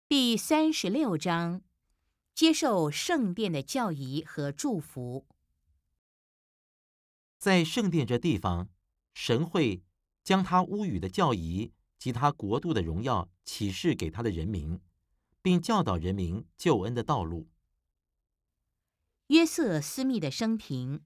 第36章，接受圣殿的教仪和祝福。 在圣殿这地方，神会将他屋宇的教仪及他国度的荣耀启示给他的人民，并教导人民救恩的道路。 约瑟斯密的生平。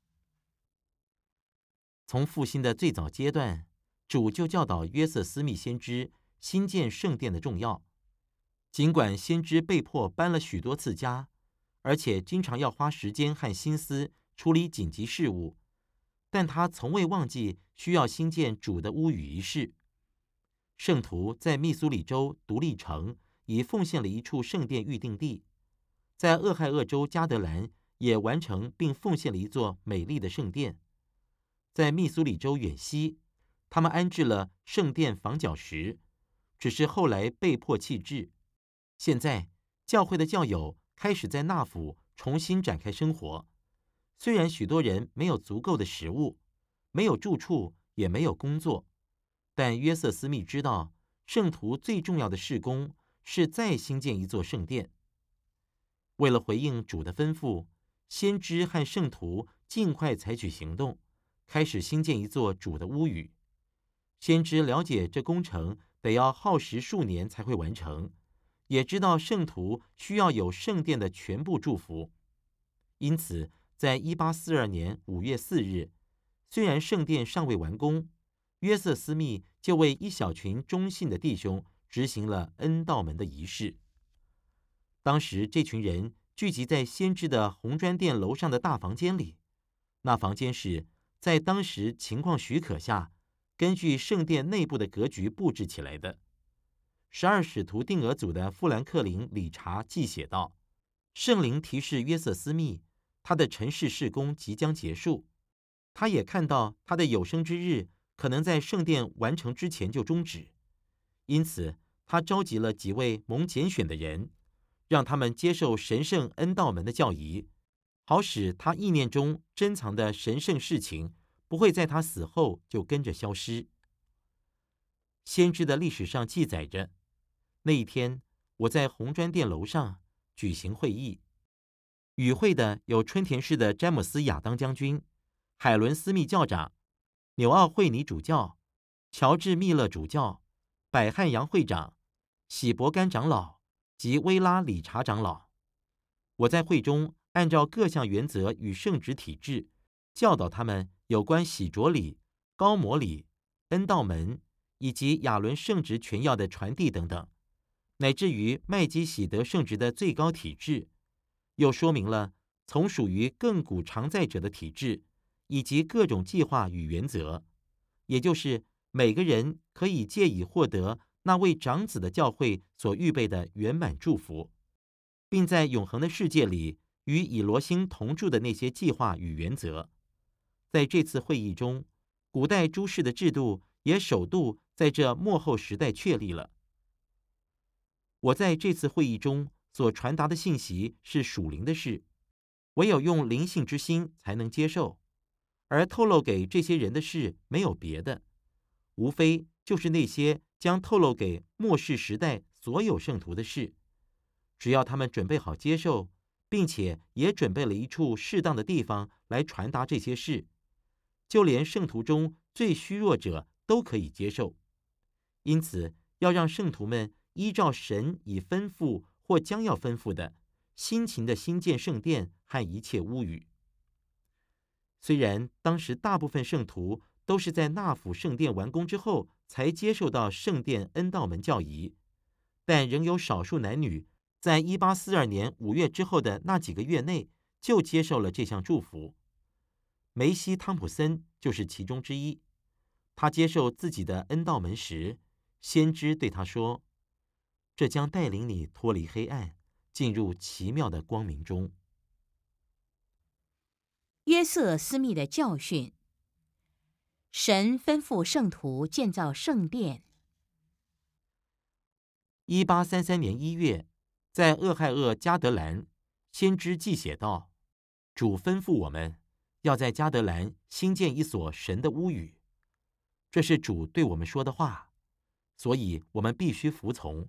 从复兴的最早阶段，主就教导约瑟斯密先知新建圣殿的重要。尽管先知被迫搬了许多次家，而且经常要花时间和心思处理紧急事务，但他从未忘记需要兴建主的屋宇一事。圣徒在密苏里州独立城已奉献了一处圣殿预定地，在俄亥俄州加德兰也完成并奉献了一座美丽的圣殿。在密苏里州远西，他们安置了圣殿房角石，只是后来被迫弃置。现在，教会的教友开始在纳府重新展开生活。虽然许多人没有足够的食物，没有住处，也没有工作，但约瑟斯密知道，圣徒最重要的事工是再兴建一座圣殿。为了回应主的吩咐，先知和圣徒尽快采取行动，开始兴建一座主的屋宇。先知了解这工程得要耗时数年才会完成，也知道圣徒需要有圣殿的全部祝福。因此，在1842年5月4日，虽然圣殿尚未完工，约瑟斯密就为一小群忠信的弟兄执行了恩道门的仪式。当时这群人聚集在先知的红砖店楼上的大房间里，那房间是在当时情况许可下，根据圣殿内部的格局布置起来的。12使徒定额组的富兰克林·理查记写道：圣灵提示约瑟斯密，他的尘世事工即将结束，他也看到他的有生之日可能在圣殿完成之前就终止，因此他召集了几位蒙拣选的人，让他们接受神圣恩道门的教仪，好使他意念中珍藏的神圣事情不会在他死后就跟着消失。先知的历史上记载着，那一天我在红砖店楼上举行会议，与会的有春田市的詹姆斯·亚当将军、海伦·斯密教长、纽奥·惠尼主教、乔治·密勒主教、百汉扬会长、喜伯甘长老及威拉·理查长老。我在会中按照各项原则与圣职体制，教导他们有关洗濯礼、高摩礼、恩道门以及亚伦圣职全要的传递等等，乃至于麦基洗德圣职的最高体制，又说明了从属于亘古常在者的体制，以及各种计划与原则，也就是每个人可以借以获得那位长子的教会所预备的圆满祝福，并在永恒的世界里与以罗星同住的那些计划与原则。在这次会议中，古代诸事的制度也首度在这末后时代确立了。我在这次会议中所传达的信息是属灵的事，唯有用灵性之心才能接受，而透露给这些人的事没有别的，无非就是那些将透露给末世时代所有圣徒的事。只要他们准备好接受，并且也准备了一处适当的地方来传达这些事，就连圣徒中最虚弱者都可以接受。因此，要让圣徒们依照神已吩咐或将要吩咐的，辛勤的兴建圣殿和一切屋宇。虽然当时大部分圣徒都是在纳府圣殿完工之后才接受到圣殿恩道门教仪，但仍有少数男女在1842年5月之后的那几个月内就接受了这项祝福。梅西·汤普森就是其中之一。他接受自己的恩道门时，先知对他说：这将带领你脱离黑暗，进入奇妙的光明中。 约瑟斯密的教训。神吩咐圣徒建造圣殿。 1833年1月，在俄亥俄加德兰，先知记写道：主吩咐我们要在加德兰兴建一所神的屋宇。这是主对我们说的话，所以我们必须服从，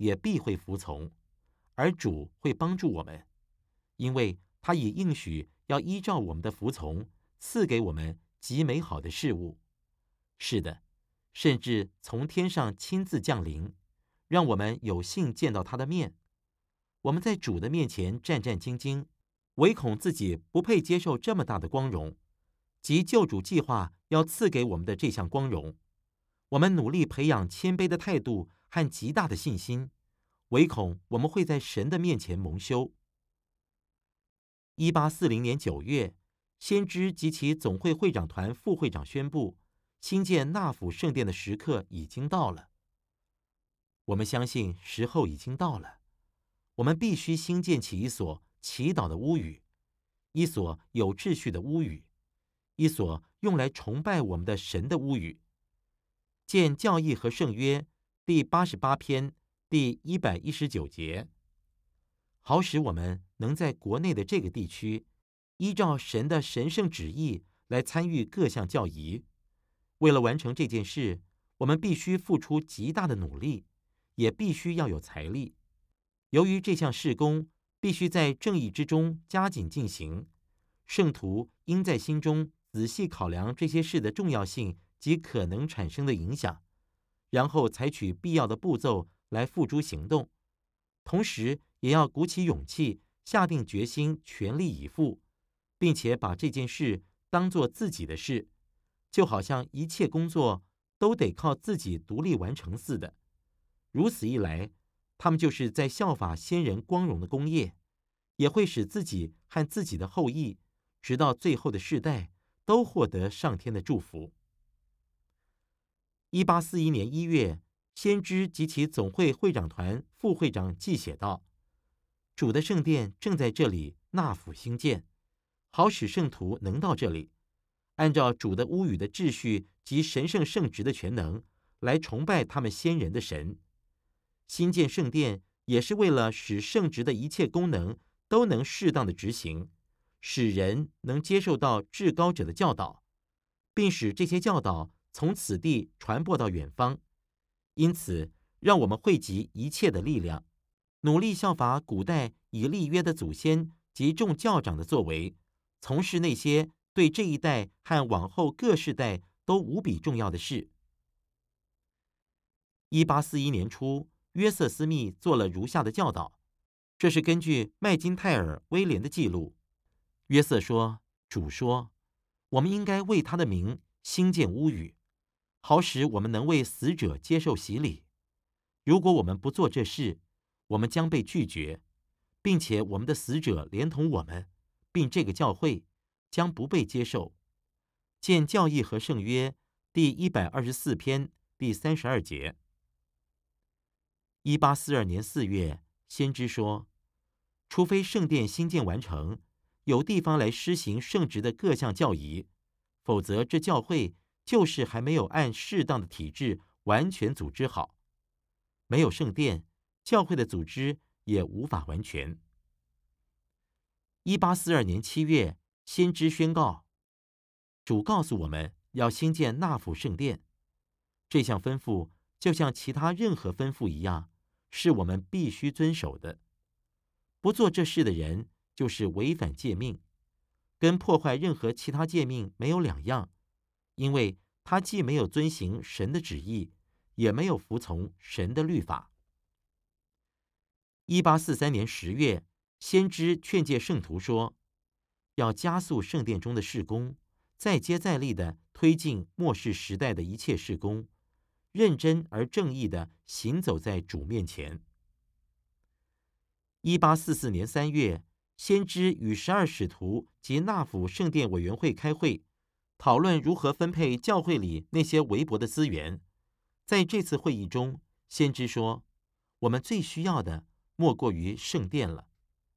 也必会服从，而主会帮助我们，因为他已应许要依照我们的服从，赐给我们极美好的事物。是的，甚至从天上亲自降临，让我们有幸见到他的面。我们在主的面前战战兢兢，唯恐自己不配接受这么大的光荣，即救主计划要赐给我们的这项光荣。我们努力培养谦卑的态度和极大的信心，唯恐我们会在神的面前蒙羞。1840年9月，先知及其总会会长团副会长宣布，兴建纳府圣殿的时刻已经到了。我们相信时候已经到了，我们必须兴建起一所祈祷的屋宇，一所有秩序的屋宇，一所用来崇拜我们的神的屋宇。见教义和圣约第88篇第119节，好使我们能在国内的这个地区，依照神的神圣旨意来参与各项教仪。为了完成这件事，我们必须付出极大的努力，也必须要有财力。由于这项事工必须在正义之中加紧进行，圣徒应在心中仔细考量这些事的重要性及可能产生的影响，然后采取必要的步骤来付诸行动。同时也要鼓起勇气，下定决心，全力以赴，并且把这件事当作自己的事，就好像一切工作都得靠自己独立完成似的。如此一来，他们就是在效法先人光荣的功业，也会使自己和自己的后裔，直到最后的世代，都获得上天的祝福。1841年1月，先知及其总会会长团副会长记写道：主的圣殿正在这里纳府兴建，好使圣徒能到这里，按照主的屋宇的秩序及神圣圣职的全能，来崇拜他们先人的神。新建圣殿也是为了使圣职的一切功能都能适当的执行，使人能接受到至高者的教导，并使这些教导从此地传播到远方。因此，让我们汇集一切的力量，努力效法古代以立约的祖先及众教长的作为，从事那些对这一代和往后各世代都无比重要的事。1841年初，约瑟斯密做了如下的教导，这是根据麦金泰尔·威廉的记录。约瑟说：主说，我们应该为他的名兴建屋宇，好使我们能为死者接受洗礼。如果我们不做这事，我们将被拒绝，并且我们的死者连同我们，并这个教会，将不被接受。见教义和圣约第124篇第32节。1842年4月，先知说，除非圣殿兴建完成，有地方来施行圣职的各项教仪，否则这教会就是还没有按适当的体制完全组织好。没有圣殿，教会的组织也无法完全。1842年7月，先知宣告，主告诉我们要兴建纳府圣殿。这项吩咐就像其他任何吩咐一样，是我们必须遵守的。不做这事的人，就是违反诫命，跟破坏任何其他诫命没有两样，因为他既没有遵行神的旨意，也没有服从神的律法。1843年10月，先知劝诫圣徒说，要加速圣殿中的事工，再接再厉地推进末世时代的一切事工，认真而正义地行走在主面前。1844年3月，先知与12使徒及纳府圣殿委员会开会，讨论如何分配教会里那些微薄的资源。在这次会议中，先知说，我们最需要的莫过于圣殿了。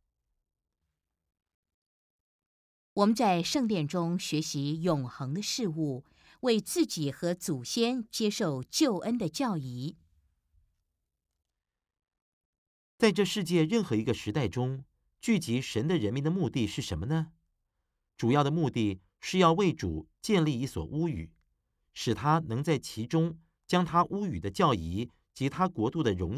我们在圣殿中学习永恒的事物，为自己和祖先接受救恩的教义。 在这世界任何一个时代中，聚集神的人民的目的是什么呢？主要的目的是要为主建立一所屋宇，使他能在其中将他屋宇的教义及他国度的荣耀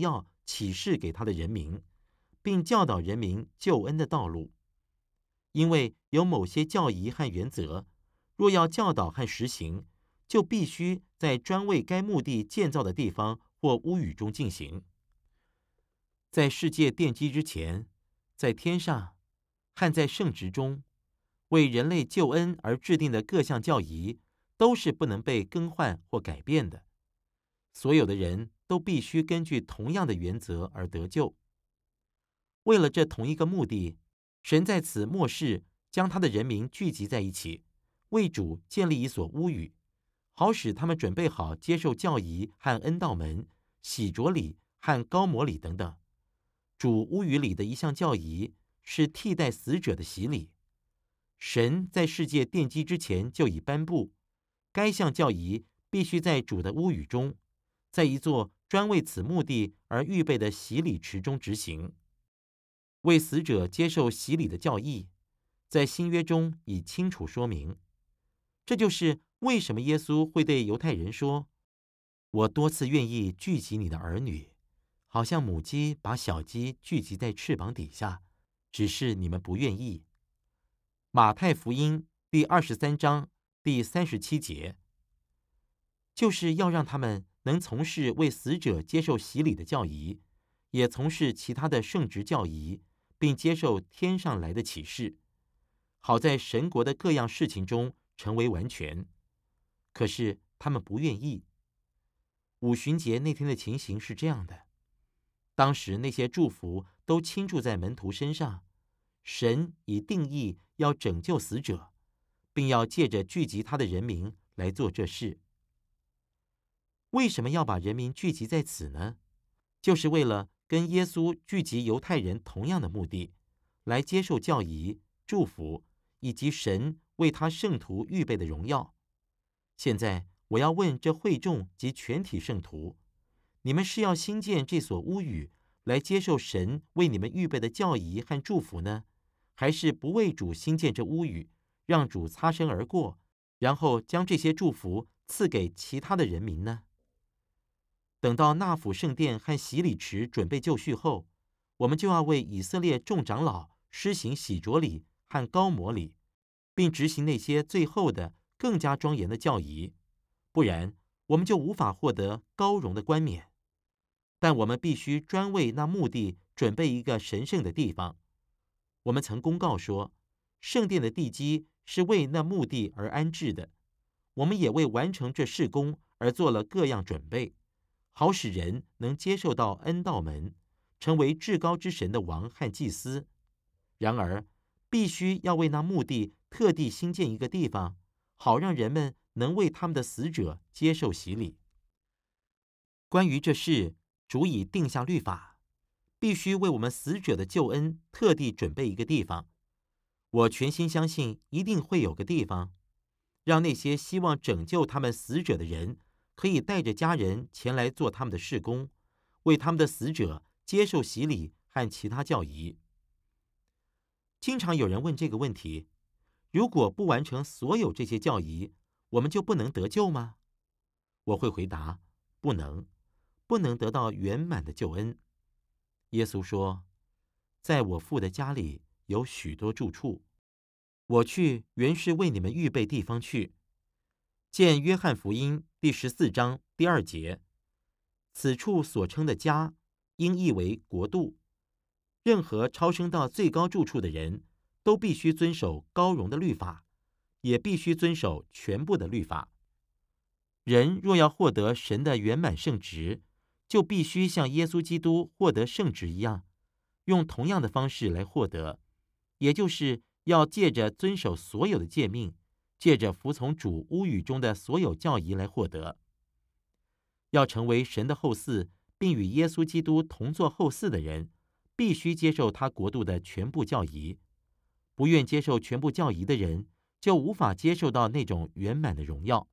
启示给他的人民，并教导人民救恩的道路。因为有某些教义和原则，若要教导和实行，就必须在专为该目的建造的地方或屋宇中进行。在世界奠基之前，在天上和在圣职中，为人类救恩而制定的各项教义，都是不能被更换或改变的。所有的人都必须根据同样的原则而得救。为了这同一个目的，神在此末世将他的人民聚集在一起，为主建立一所屋宇，好使他们准备好接受教义和恩道门、洗濯礼和膏抹礼等等。主屋宇里的一项教义是替代死者的洗礼。神在世界奠基之前就已颁布，该项教义必须在主的屋宇中，在一座专为此目的而预备的洗礼池中执行。为死者接受洗礼的教义，在新约中已清楚说明。这就是为什么耶稣会对犹太人说：“我多次愿意聚集你的儿女，好像母鸡把小鸡聚集在翅膀底下，只是你们不愿意。”马太福音第23章第37节，就是要让他们能从事为死者接受洗礼的教义，也从事其他的圣职教义，并接受天上来的启示，好在神国的各样事情中成为完全。可是他们不愿意。五旬节那天的情形是这样的：当时那些祝福都倾注在门徒身上，神已定义要拯救死者，并要借着聚集他的人民来做这事。为什么要把人民聚集在此呢？就是为了跟耶稣聚集犹太人同样的目的，来接受教义、祝福以及神为他圣徒预备的荣耀。现在我要问这会众及全体圣徒：你们是要兴建这所屋宇，来接受神为你们预备的教义和祝福呢，还是不为主兴建这屋宇，让主擦身而过，然后将这些祝福赐给其他的人民呢？等到纳府圣殿和洗礼池准备就绪后，我们就要为以色列众长老施行洗濯礼和膏抹礼，并执行那些最后的更加庄严的教义，不然我们就无法获得高荣的冠冕。但我们必须专为那目的准备一个神圣的地方。我们曾公告说，圣殿的地基是为那目的而安置的。我们也为完成这事工而做了各样准备，好使人能接受到恩道门，成为至高之神的王和祭司。然而，必须要为那目的特地兴建一个地方，好让人们能为他们的死者接受洗礼。关于这事，主已定下律法，必须为我们死者的救恩特地准备一个地方。我全心相信，一定会有个地方，让那些希望拯救他们死者的人，可以带着家人前来做他们的事工，为他们的死者接受洗礼和其他教义。经常有人问这个问题：如果不完成所有这些教义，我们就不能得救吗？我会回答：不能，不能得到圆满的救恩。耶稣说：在我父的家里有许多住处，我去原是为你们预备地方去。见约翰福音第14章第2节，此处所称的家，应译为国度。任何超升到最高住处的人，都必须遵守高荣的律法，也必须遵守全部的律法。人若要获得神的圆满圣职，就必须像耶稣基督获得圣职一样，用同样的方式来获得，也就是要借着遵守所有的诫命，借着服从主屋宇中的所有教义来获得。要成为神的后嗣，并与耶稣基督同作后嗣的人，必须接受他国度的全部教义。不愿接受全部教义的人，就无法接受到那种圆满的荣耀。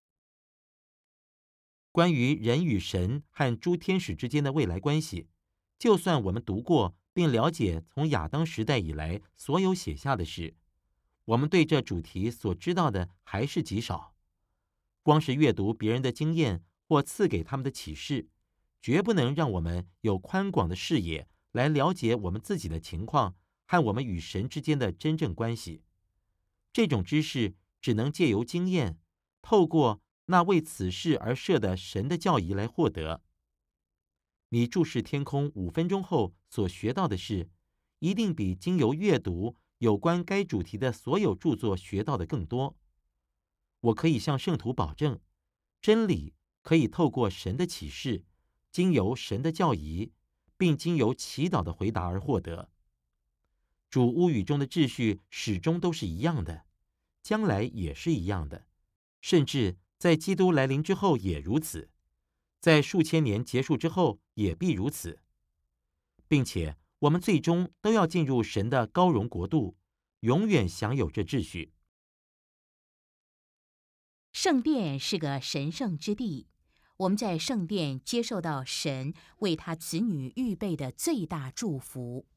关于人与神和诸天使之间的未来关系，就算我们读过并了解从亚当时代以来所有写下的事，我们对这主题所知道的还是极少。光是阅读别人的经验或赐给他们的启示， 绝不能让我们有宽广的视野来了解我们自己的情况和我们与神之间的真正关系。这种知识只能借由经验，透过那为此事而设的神的教义来获得。你注视天空5分钟后所学到的事，一定比经由阅读有关该主题的所有著作学到的更多。我可以向圣徒保证，真理可以透过神的启示，经由神的教义，并经由祈祷的回答而获得。主屋宇中的秩序始终都是一样的，将来也是一样的，甚至在基督来临之后也如此，在数千年结束之后也必如此，并且我们最终都要进入神的高荣国度，永远享有这秩序。 圣殿是个神圣之地，我们在圣殿接受到神为他子女预备的最大祝福。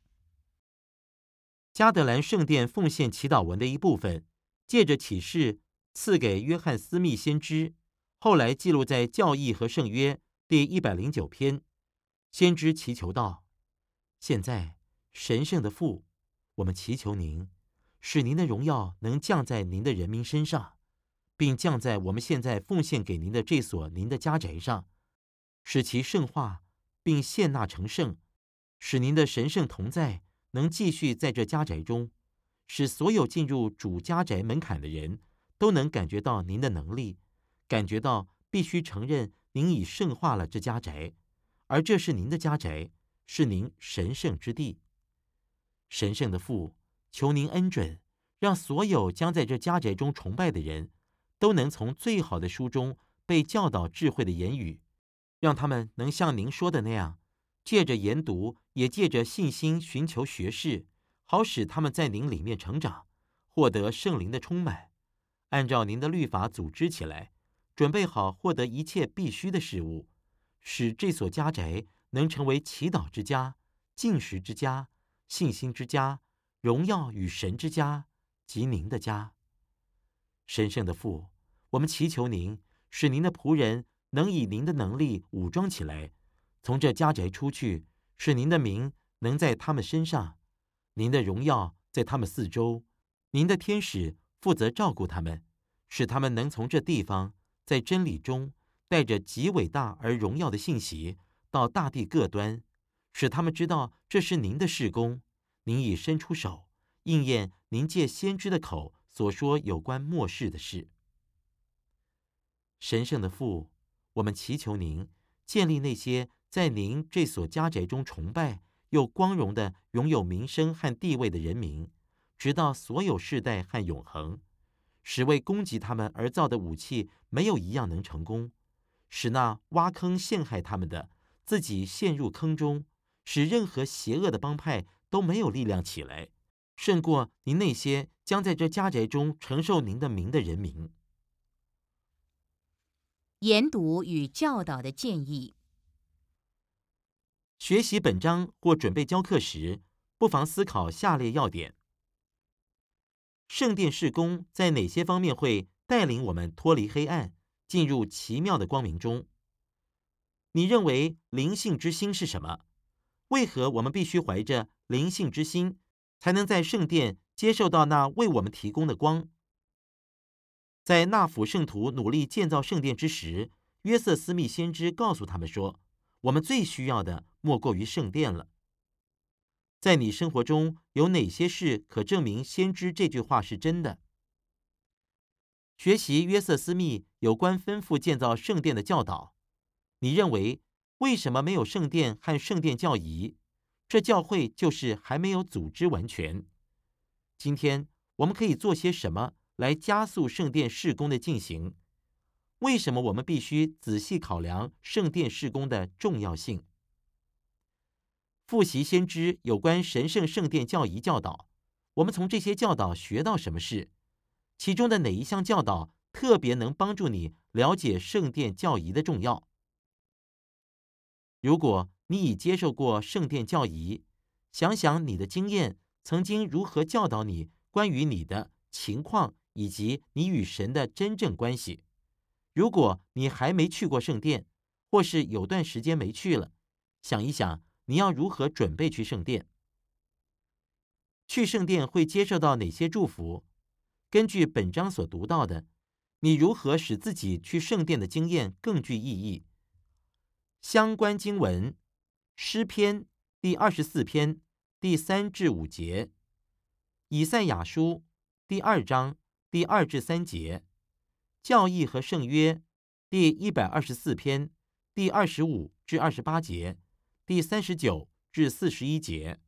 加德兰圣殿奉献祈祷文的一部分，借着启示赐给约翰斯密先知，后来记录在教义和圣约第109篇。先知祈求道：现在神圣的父，我们祈求您，使您的荣耀能降在您的人民身上，并降在我们现在奉献给您的这所您的家宅上，使其圣化，并献纳成圣，使您的神圣同在能继续在这家宅中，使所有进入主家宅门槛的人都能感觉到您的能力，感觉到必须承认您已圣化了这家宅，而这是您的家宅，是您神圣之地。神圣的父，求您恩准，让所有将在这家宅中崇拜的人都能从最好的书中被教导智慧的言语，让他们能像您说的那样，借着研读，也借着信心寻求学识，好使他们在您里面成长，获得圣灵的充满，按照您的律法组织起来，准备好获得一切必须的事物，使这所家宅能成为祈祷之家、禁食之家、信心之家、荣耀与神之家及您的家。神圣的父，我们祈求您，使您的仆人能以您的能力武装起来，从这家宅出去，使您的名能在他们身上，您的荣耀在他们四周，您的天使负责照顾他们，使他们能从这地方在真理中带着极伟大而荣耀的信息到大地各端，使他们知道这是您的事工，您已伸出手，应验您借先知的口所说有关末世的事。神圣的父，我们祈求您建立那些在您这所家宅中崇拜又光荣的拥有名声和地位的人民，直到所有世代和永恒，使为攻击他们而造的武器没有一样能成功，使那挖坑陷害他们的自己陷入坑中，使任何邪恶的帮派都没有力量起来，胜过您那些将在这家宅中承受您的名的人民。 研读与教导的建议。 学习本章或准备教课时，不妨思考下列要点：圣殿事工在哪些方面会带领我们脱离黑暗，进入奇妙的光明中？你认为灵性之心是什么？为何我们必须怀着灵性之心，才能在圣殿接受到那为我们提供的光？在纳府圣徒努力建造圣殿之时，约瑟斯密先知告诉他们说，我们最需要的莫过于圣殿了。在你生活中有哪些事可证明先知这句话是真的？学习约瑟斯密有关吩咐建造圣殿的教导，你认为为什么没有圣殿和圣殿教仪？这教会就是还没有组织完全。今天我们可以做些什么来加速圣殿事工的进行？为什么我们必须仔细考量圣殿事工的重要性？复习先知有关神圣圣殿教仪教导，我们从这些教导学到什么事？其中的哪一项教导特别能帮助你了解圣殿教仪的重要？如果你已接受过圣殿教仪，想想你的经验曾经如何教导你关于你的情况以及你与神的真正关系。如果你还没去过圣殿， 或是有段时间没去了，想一想你要如何准备去圣殿。去圣殿会接受到哪些祝福？根据本章所读到的，你如何使自己去圣殿的经验更具意义？相关经文：诗篇第24篇第3至5节，以赛亚书第2章第2至3节，教义和圣约第124篇第25至28节，第39至41节。